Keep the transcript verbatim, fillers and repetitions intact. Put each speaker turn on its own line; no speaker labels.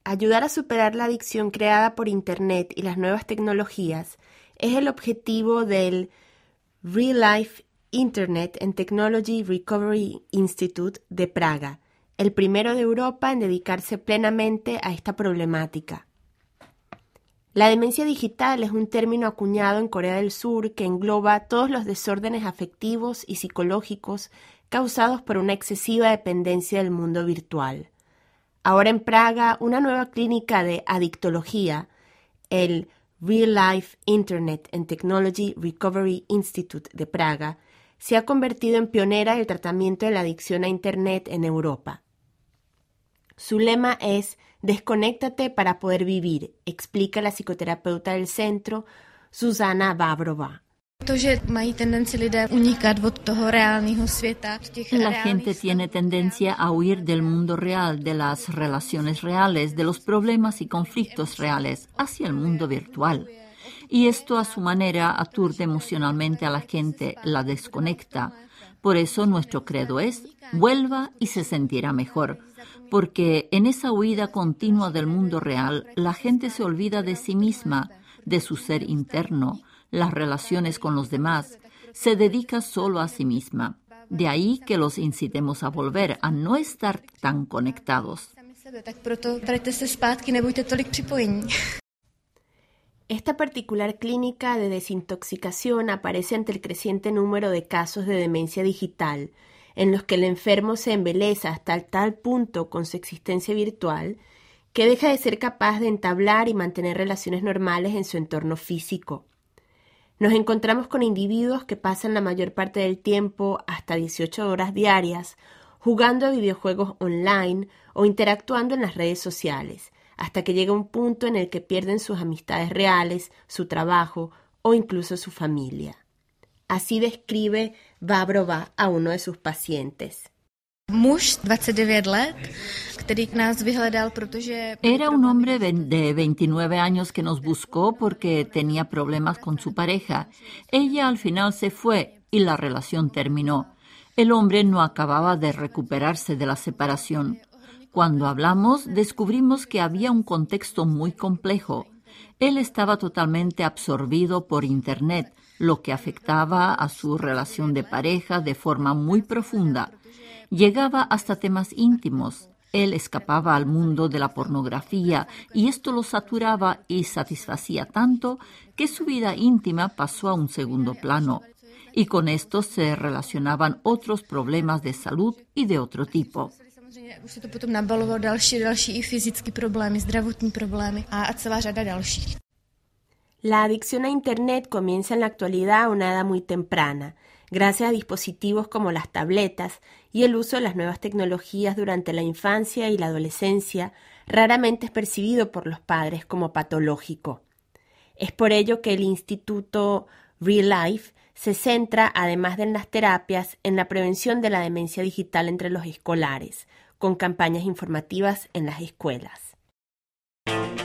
Ayudar a superar la adicción creada por Internet y las nuevas tecnologías es el objetivo del Real Life Internet and Technology Recovery Institute de Praga, el primero de Europa en dedicarse plenamente a esta problemática. La demencia digital es un término acuñado en Corea del Sur que engloba todos los desórdenes afectivos y psicológicos causados por una excesiva dependencia del mundo virtual. Ahora en Praga, una nueva clínica de adictología, el Real Life Internet and Technology Recovery Institute de Praga, se ha convertido en pionera del tratamiento de la adicción a Internet en Europa. Su lema es «Desconéctate para poder vivir», explica la psicoterapeuta del centro, Zuzana Vavrova.
La gente tiene tendencia a huir del mundo real, de las relaciones reales, de los problemas y conflictos reales, hacia el mundo virtual. Y esto a su manera aturde emocionalmente a la gente, la desconecta. Por eso nuestro credo es, vuelva y se sentirá mejor. Porque en esa huida continua del mundo real, la gente se olvida de sí misma, de su ser interno, las relaciones con los demás, se dedica solo a sí misma. De ahí que los incitemos a volver, a no estar tan conectados.
Esta particular clínica de desintoxicación aparece ante el creciente número de casos de demencia digital, en los que el enfermo se embeleza hasta tal punto con su existencia virtual que deja de ser capaz de entablar y mantener relaciones normales en su entorno físico. Nos encontramos con individuos que pasan la mayor parte del tiempo, hasta dieciocho horas diarias, jugando a videojuegos online o interactuando en las redes sociales, hasta que llega un punto en el que pierden sus amistades reales, su trabajo o incluso su familia. Así describe Vavrova a uno de sus pacientes.
Era un hombre de veintinueve años que nos buscó porque tenía problemas con su pareja. Ella al final se fue y la relación terminó. El hombre no acababa de recuperarse de la separación. Cuando hablamos, descubrimos que había un contexto muy complejo. Él estaba totalmente absorbido por Internet, lo que afectaba a su relación de pareja de forma muy profunda. Llegaba hasta temas íntimos. Él escapaba al mundo de la pornografía y esto lo saturaba y satisfacía tanto que su vida íntima pasó a un segundo plano. Y con esto se relacionaban otros problemas de salud y de otro tipo.
Už se to potom nabalovalo další, další i fyzické problémy, zdravotní problémy a, a celá řada dalších.
La adicción a Internet comienza en la actualidad a una edad muy temprana, gracias a dispositivos como las tabletas y el uso de las nuevas tecnologías durante la infancia y la adolescencia, raramente es percibido por los padres como patológico. Es por ello que el Instituto Real Life se centra, además de en las terapias, en la prevención de la demencia digital entre los escolares, con campañas informativas en las escuelas.